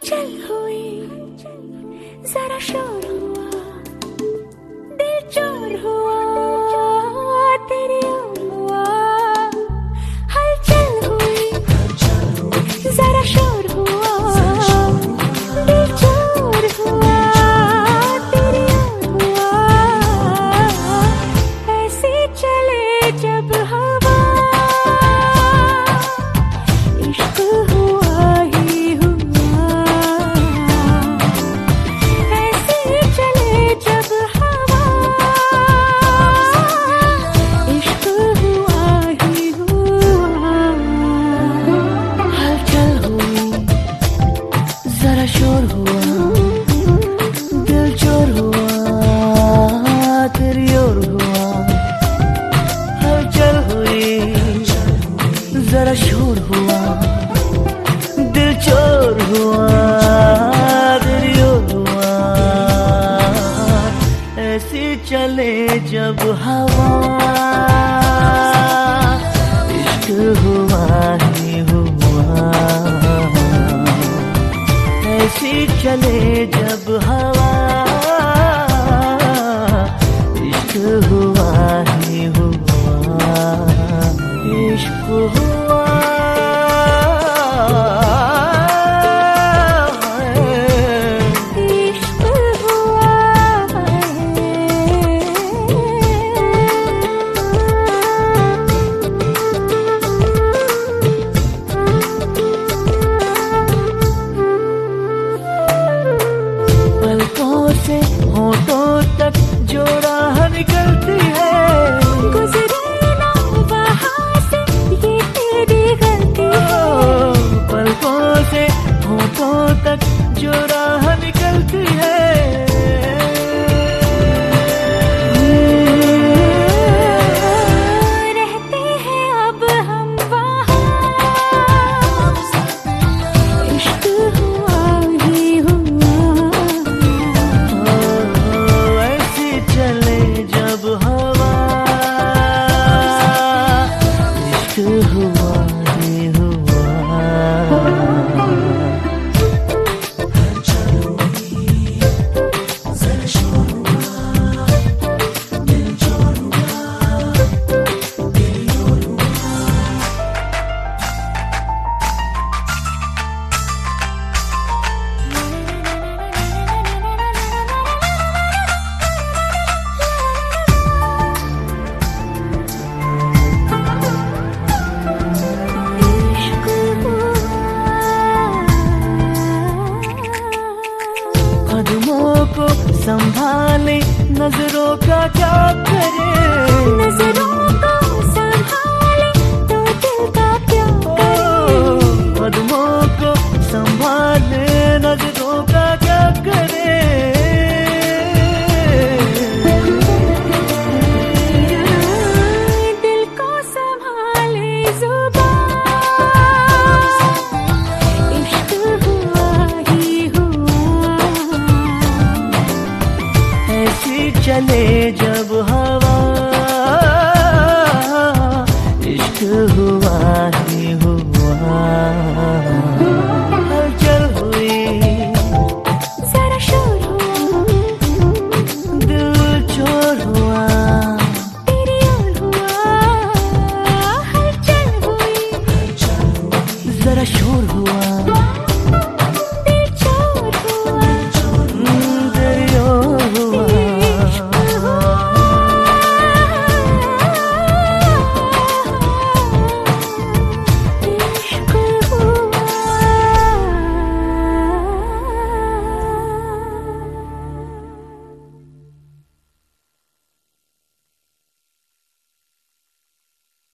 हलचल हुई, जरा शोर हुआ, दिल चोर हुआ, तेरी ओर हुआ। हलचल हुई, जरा शोर हुआ, दिल चोर हुआ, तेरी ओर हुआ। ऐसे चले जब हवा, इश्क हुआ ही हुआ। ऐसे चले जब हवा, इश्क हुआ ही हुआ। हलचल हुई, जरा शोर हुआ, दिल चोर हुआ, तेरी ओर हुआ। हलचल हुई, जरा शोर हुआ, दिल चोर हुआ, तेरी ओर हुआ। ऐसी चले जब हवा, इश्क हुआ ही हुआ। ऐसी चले जब हवा, इश्क हुआ ही हुआ। इश्क हुआ, इश्क हुआ। पलकों से होठों तक जो राह निकलती है, गुजरे ना वहाँ से ये तेरी गलती है। पलकों से होठों तक जो राह निकलती है, रहते हैं अब हम वहाँ। इश्क हुआ ही हुआ। ऐसे चले जब हवा, इश्क हुआ ही हुआ। कदमों को संभाले, नजरों का क्या करे। नजरों को संभाले तो दिल का क्या करे। कदमों को संभाले, नजरों का क्या करे। दिल को संभाले जुबान, इश्क हुआ ही हुआ। ऐसी चले जब